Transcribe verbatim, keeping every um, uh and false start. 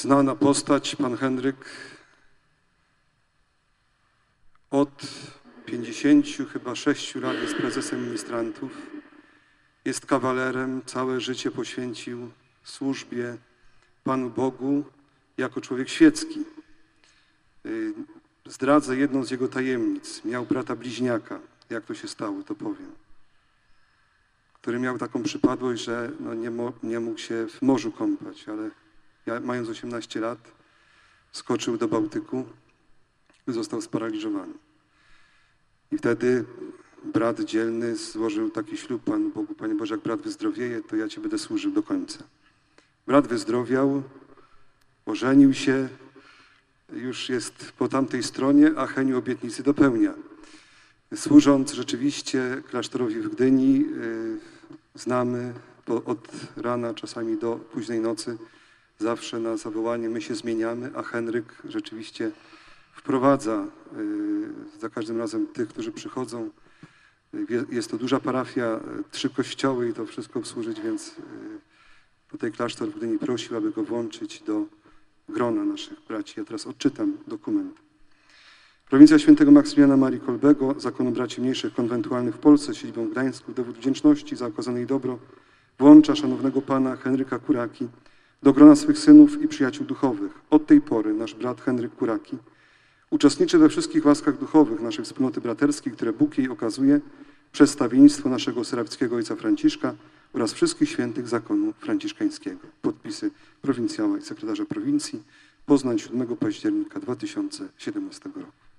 znana postać, pan Henryk, od pięćdziesięciu chyba sześciu lat jest prezesem ministrantów, jest kawalerem, całe życie poświęcił służbie Panu Bogu jako człowiek świecki. Zdradzę jedną z jego tajemnic. Miał brata bliźniaka. Jak to się stało, to powiem. Który miał taką przypadłość, że no nie, mo nie mógł się w morzu kąpać, ale ja, mając osiemnaście lat, skoczył do Bałtyku i został sparaliżowany. I wtedy brat dzielny złożył taki ślub Panu Bogu: Panie Boże, jak brat wyzdrowieje, to ja Ci będę służył do końca. Brat wyzdrowiał, ożenił się, już jest po tamtej stronie, a Heniu obietnicy dopełnia. Służąc rzeczywiście klasztorowi w Gdyni, yy, znamy po, od rana, czasami do późnej nocy, zawsze na zawołanie my się zmieniamy, a Henryk rzeczywiście wprowadza yy, za każdym razem tych, którzy przychodzą. Yy, jest to duża parafia, yy, trzy kościoły i to wszystko obsłużyć, więc yy, tutaj klasztor w Gdyni prosił, aby go włączyć do grona naszych braci. Ja teraz odczytam dokument. Prowincja świętego Maksymiliana Marii Kolbego, Zakonu Braci Mniejszych Konwentualnych w Polsce, siedzibą w Gdańsku, dowód wdzięczności za okazane jej dobro, włącza szanownego pana Henryka Kuraki do grona swych synów i przyjaciół duchowych. Od tej pory nasz brat Henryk Kuraki uczestniczy we wszystkich łaskach duchowych naszej wspólnoty braterskiej, które Bóg jej okazuje przez stawiennictwo naszego serawickiego ojca Franciszka oraz wszystkich świętych zakonu franciszkańskiego. Podpisy prowincjała i sekretarza prowincji. Poznań, siódmego października dwa tysiące siedemnastego roku.